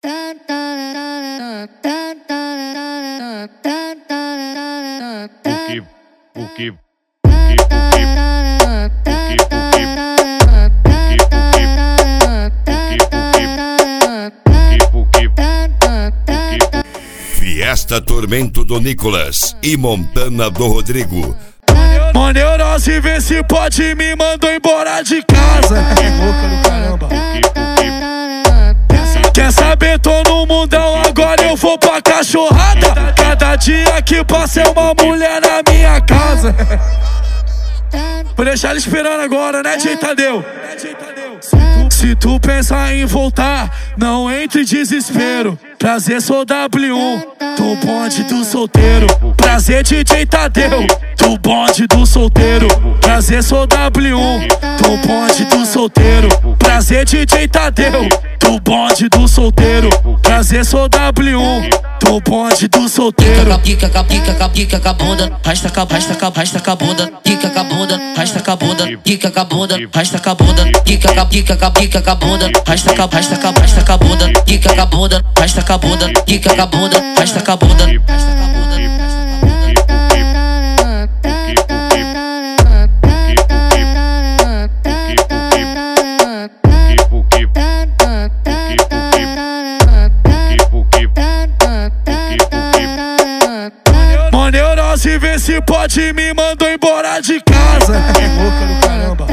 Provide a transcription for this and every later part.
Fiesta Tormento do Nicolas e Montana do Rodrigo. Maneirosa e vê se pode, me mandou embora de casa. Que boca do caramba. Quer saber, tô no mundão, agora eu vou pra cachorrada. Cada dia que passa é uma mulher na minha casa. Vou deixar ele esperando agora, né, DJ Tadeu? Se tu pensar em voltar, não entre em desespero. Prazer, sou W1, do bonde do solteiro. Prazer, DJ Tadeu, do bonde do solteiro. Prazer, sou W1, do bonde do solteiro. Prazer, DJ Tadeu, do bonde do solteiro. Prazer, sou W1, do bonde do solteiro. Pica com a bunda, rasta com a bunda. Pica com a bunda, rasta com a bunda. Pica com a bunda, rasta com a bunda. Pica com a bunda, rasta com a bunda. Pica com a bunda, rasta com a bunda. Pica com a bunda, rasta com a bunda. Maneirosa e vê se pode, me mandou embora de casa. Que boca do caramba.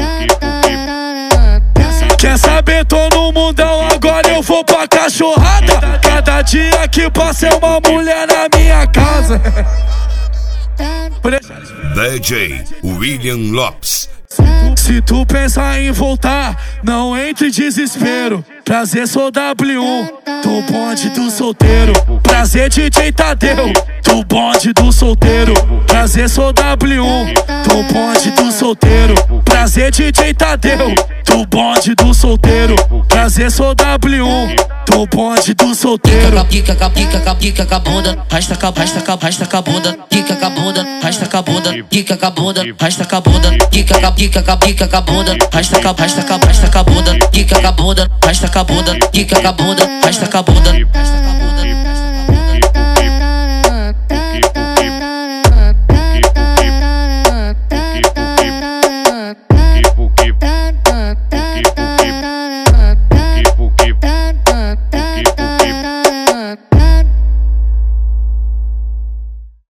Quer saber, tô no mundão, agora eu vou pra cachorrada. Cada dia que passa é uma mulher na minha casa. DJ William Lopes. Se tu pensar em voltar, não entre em desespero. Prazer, sou W1, do bonde do solteiro. Prazer, DJ Tadeu, do bonde do solteiro. Prazer, sou W1, do bonde do solteiro. Prazer, DJ Tadeu, do bonde do solteiro. Prazer, sou W1, do bonde do solteiro. Pica com a bunda, rasta com a bunda. Pica com a bunda, rasta com a bunda. Pica com a bunda, rasta com a bunda. Pica com a bunda, rasta com a bunda. Pica com a bunda, rasta com a bunda. Pica com a bunda, rasta com a bunda.